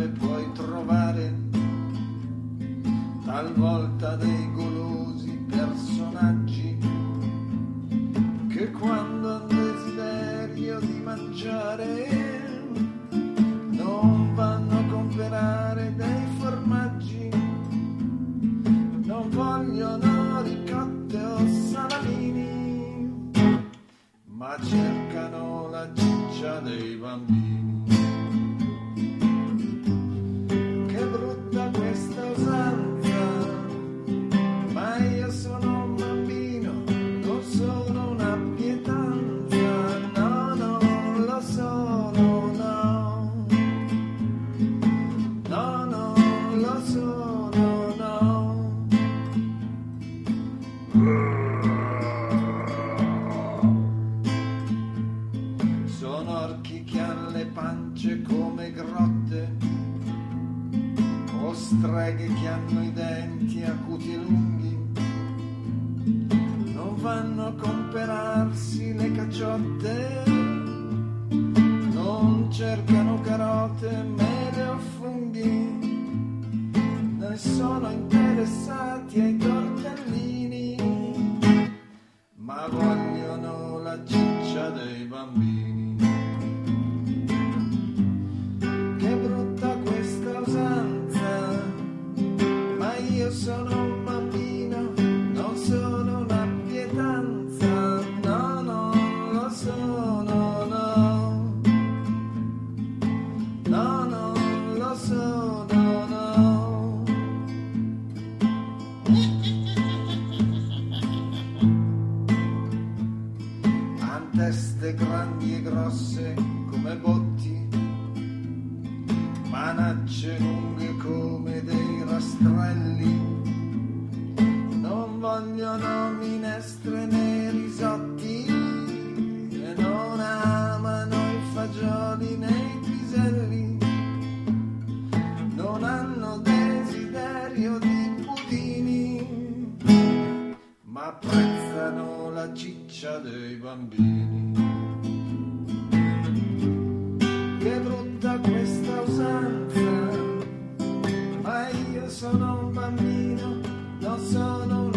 dove puoi trovare talvolta dei golosi personaggi che quando hanno desiderio di mangiare non vanno a comprare dei formaggi, non vogliono ricotte o salamini, ma cercano la ciccia dei bambini. Che brutta questa usanza, ma io sono un bambino, non sono una pietanza, no, non lo sono, no, no, non lo sono, no. Sono orchi che hanno le pance come grotte, o streghe che hanno i denti acuti e lunghi, non vanno a comperarsi le cacciotte, non cercano carote, mele o funghi, ne sono interessati ai tortellini, ma vogliono la ciccia dei bambini. Che brutta questa usanza, ma io sono un bambino, non sono una pietanza, no, non lo sono, no, no, non lo sono, no. Han teste grandi e grosse come botti, manacce lunghe come dei rastrelli, non vogliono minestre né risotti e non amano i fagioli né i piselli, non hanno desiderio di budini, ma apprezzano la ciccia dei bambini. Che brutta questa usanza, ma io sono un bambino, non sono un